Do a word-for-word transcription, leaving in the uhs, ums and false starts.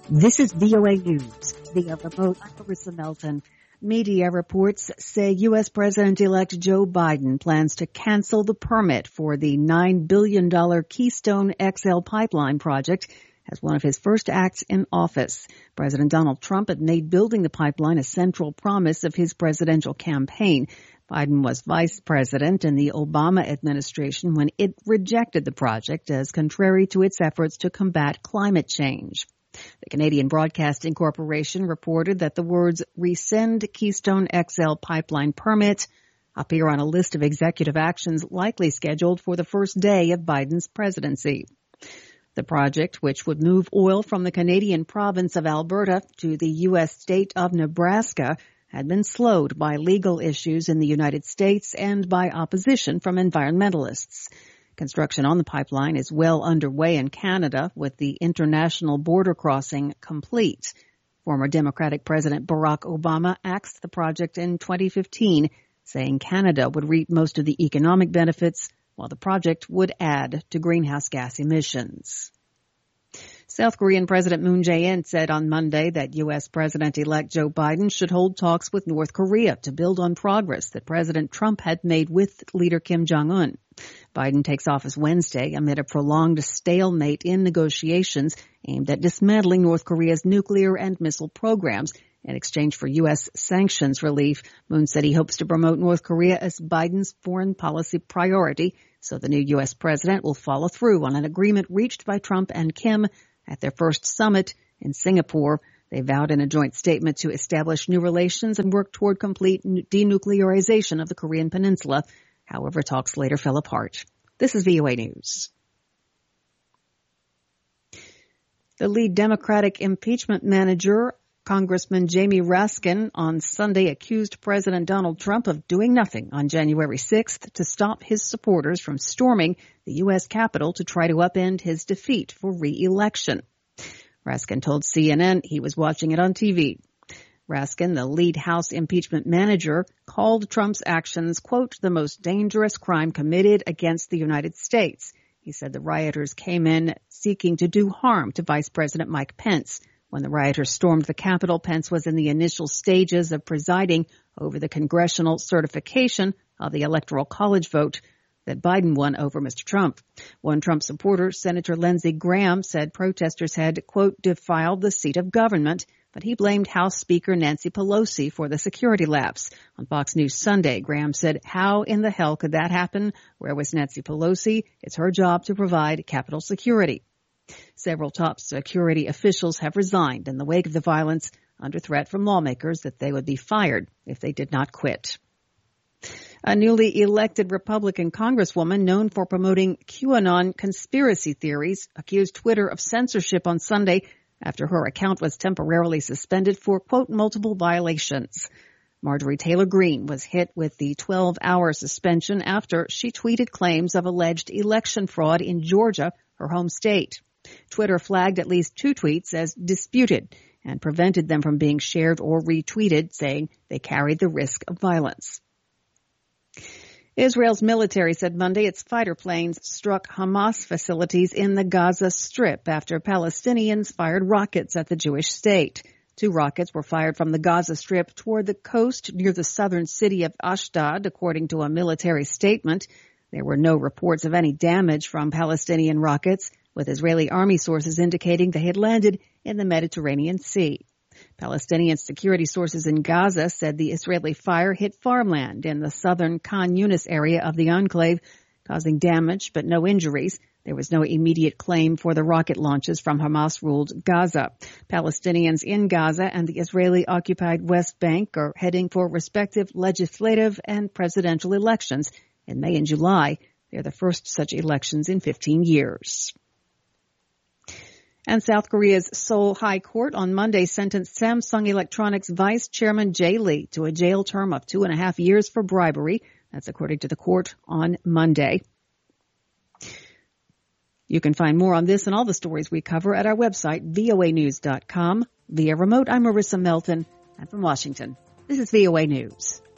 This is V O A News. Via remote, I'm Marissa Melton. Media reports say U S. President-elect Joe Biden plans to cancel the permit for the nine billion dollars Keystone X L pipeline project as one of his first acts in office. President Donald Trump had made building the pipeline a central promise of his presidential campaign. Biden was vice president in the Obama administration when it rejected the project as contrary to its efforts to combat climate change. The Canadian Broadcasting Corporation reported that the words rescind Keystone X L pipeline permit appear on a list of executive actions likely scheduled for the first day of Biden's presidency. The project, which would move oil from the Canadian province of Alberta to the U S state of Nebraska, had been slowed by legal issues in the United States and by opposition from environmentalists. Construction on the pipeline is well underway in Canada, with the international border crossing complete. Former Democratic President Barack Obama axed the project in twenty fifteen, saying Canada would reap most of the economic benefits, while the project would add to greenhouse gas emissions. South Korean President Moon Jae-in said on Monday that U S. President-elect Joe Biden should hold talks with North Korea to build on progress that President Trump had made with leader Kim Jong-un. Biden takes office Wednesday amid a prolonged stalemate in negotiations aimed at dismantling North Korea's nuclear and missile programs. In exchange for U S sanctions relief, Moon said he hopes to promote North Korea as Biden's foreign policy priority, so the new U S president will follow through on an agreement reached by Trump and Kim at their first summit in Singapore. They vowed in a joint statement to establish new relations and work toward complete denuclearization of the Korean peninsula. However, talks later fell apart. This is V O A News. The lead Democratic impeachment manager, Congressman Jamie Raskin, on Sunday accused President Donald Trump of doing nothing on January sixth to stop his supporters from storming the U S Capitol to try to upend his defeat for re-election. Raskin told C N N he was watching it on T V. Raskin, the lead House impeachment manager, called Trump's actions, quote, the most dangerous crime committed against the United States. He said the rioters came in seeking to do harm to Vice President Mike Pence. When the rioters stormed the Capitol, Pence was in the initial stages of presiding over the congressional certification of the Electoral College vote that Biden won over Mister Trump. One Trump supporter, Senator Lindsey Graham, said protesters had, quote, defiled the seat of government, but he blamed House Speaker Nancy Pelosi for the security lapse. On Fox News Sunday, Graham said, how in the hell could that happen? Where was Nancy Pelosi? It's her job to provide Capitol security. Several top security officials have resigned in the wake of the violence, under threat from lawmakers that they would be fired if they did not quit. A newly elected Republican congresswoman known for promoting QAnon conspiracy theories accused Twitter of censorship on Sunday after her account was temporarily suspended for, quote, multiple violations. Marjorie Taylor Greene was hit with the twelve-hour suspension after she tweeted claims of alleged election fraud in Georgia, her home state. Twitter flagged at least two tweets as disputed and prevented them from being shared or retweeted, saying they carried the risk of violence. Israel's military said Monday its fighter planes struck Hamas facilities in the Gaza Strip after Palestinians fired rockets at the Jewish state. Two rockets were fired from the Gaza Strip toward the coast near the southern city of Ashdod, according to a military statement. There were no reports of any damage from Palestinian rockets, with Israeli army sources indicating they had landed in the Mediterranean Sea. Palestinian security sources in Gaza said the Israeli fire hit farmland in the southern Khan Yunis area of the enclave, causing damage but no injuries. There was no immediate claim for the rocket launches from Hamas-ruled Gaza. Palestinians in Gaza and the Israeli-occupied West Bank are heading for respective legislative and presidential elections in May and July. They're the first such elections in fifteen years. And South Korea's Seoul High Court on Monday sentenced Samsung Electronics Vice Chairman Jay Lee to a jail term of two and a half years for bribery. That's according to the court on Monday. You can find more on this and all the stories we cover at our website, V O A news dot com. Via remote, I'm Marissa Melton. I'm from Washington. This is V O A News.